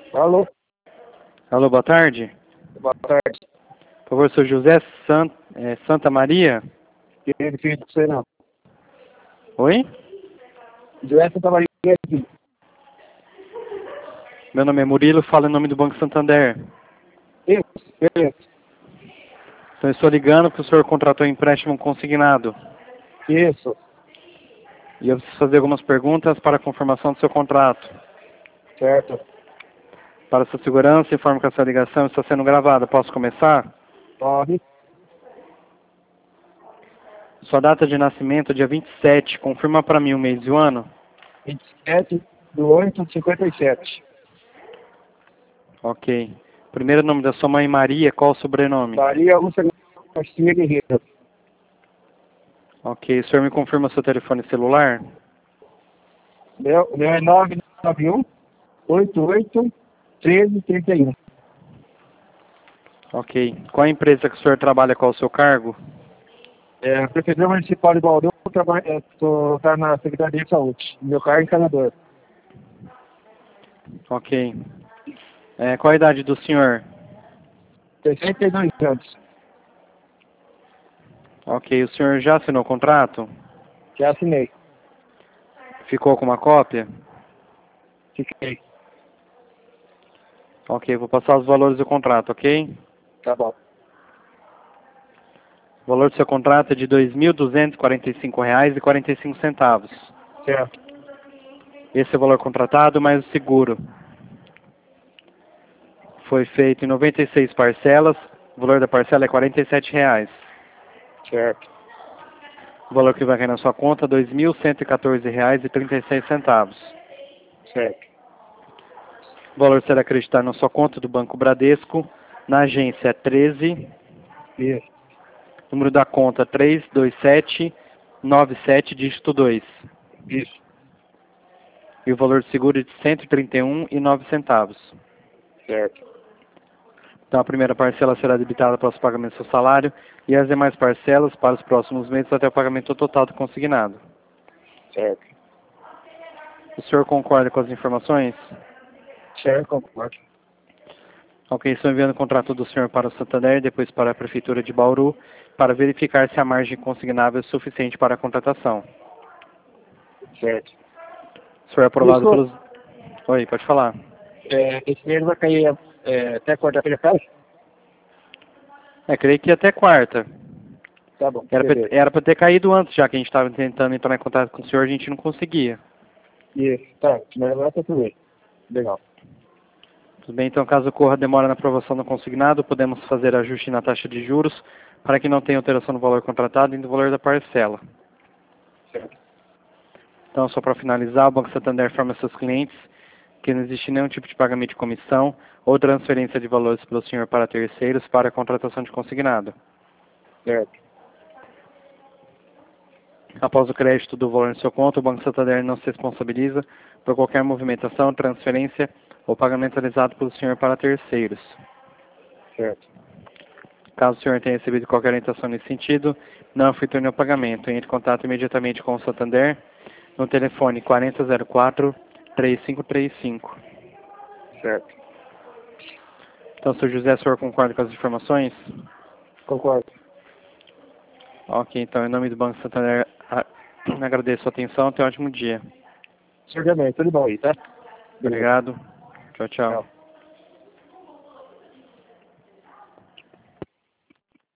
Alô? Alô, boa tarde. Boa tarde. Por favor, sou José Santa Maria? Quem filho de você não? Oi? José Santa Maria aqui. Meu nome é Murilo, falo em nome do Banco Santander. Isso, beleza. Então, eu estou ligando porque o senhor contratou um empréstimo consignado. Isso, E eu preciso fazer algumas perguntas para a confirmação do seu contrato. certo. Para sua segurança, informo que essa ligação está sendo gravada. Posso começar? Pode. Sua data de nascimento, dia 27. Confirma para mim o mês e o ano. 27/8/57. Ok. Primeiro nome da sua mãe, Maria. Qual o sobrenome? Maria Lúcia Garcia Guerreiro. Ok. O senhor me confirma seu telefone celular? Meu é 991 88 1331. Ok. Qual a empresa que o senhor trabalha? Qual o seu cargo? A Prefeitura Municipal de Bauru, estou na Secretaria de Saúde. Meu cargo é encanador. Ok. Qual a idade do senhor? 62 anos. Ok. O senhor já assinou o contrato? Já assinei. Ficou com uma cópia? Fiquei. Ok. Vou passar os valores do contrato, ok? Tá bom. O valor do seu contrato é de R$ 2.245,45. Certo. Esse é o valor contratado mais o seguro. Foi feito em 96 parcelas. O valor da parcela é R$ 47,00. Certo. O valor que vai cair na sua conta é R$ 2.114,36. Certo. O valor será acreditado na sua conta do Banco Bradesco, na agência 13, Isso. número da conta 32797, dígito 2. Isso. E o valor de seguro é de R$ 131,09. Certo. Então a primeira parcela será debitada para os pagamentos do seu salário e as demais parcelas para os próximos meses até o pagamento total do consignado. Certo. O senhor concorda com as informações? Certo, concordo. Ok, estou enviando o contrato do senhor para o Santander e depois para a Prefeitura de Bauru para verificar se a margem consignável é suficiente para a contratação. Certo. O senhor é aprovado Desculpa, pelos... Oi, pode falar. esse dinheiro vai cair até quarta-feira, faz? Creio que até quarta. Tá bom, beleza. Era para ter caído antes, já que a gente estava tentando entrar em contato com o senhor, a gente não conseguia. Isso, tá. Mas agora tá tudo bem. Legal. Tudo bem, então caso ocorra demora na aprovação do consignado, podemos fazer ajuste na taxa de juros para que não tenha alteração no valor contratado e no valor da parcela. Certo. Então, só para finalizar, o Banco Santander informa seus clientes que não existe nenhum tipo de pagamento de comissão ou transferência de valores pelo senhor para terceiros para a contratação de consignado. Certo. Após o crédito do valor em seu conta, o Banco Santander não se responsabiliza por qualquer movimentação, transferência ou pagamento realizado pelo senhor para terceiros. Certo. Caso o senhor tenha recebido qualquer orientação nesse sentido, não efetue o pagamento. Entre em contato imediatamente com o Santander no telefone 4004-3535. Certo. Então, Sr. José, o senhor concorda com as informações? Concordo. Ok, então, em nome do Banco Santander, agradeço a sua atenção. Tenha um ótimo dia. Senhor também, tudo bom aí, tá? Beleza. Obrigado. Tchau, tchau. Tchau.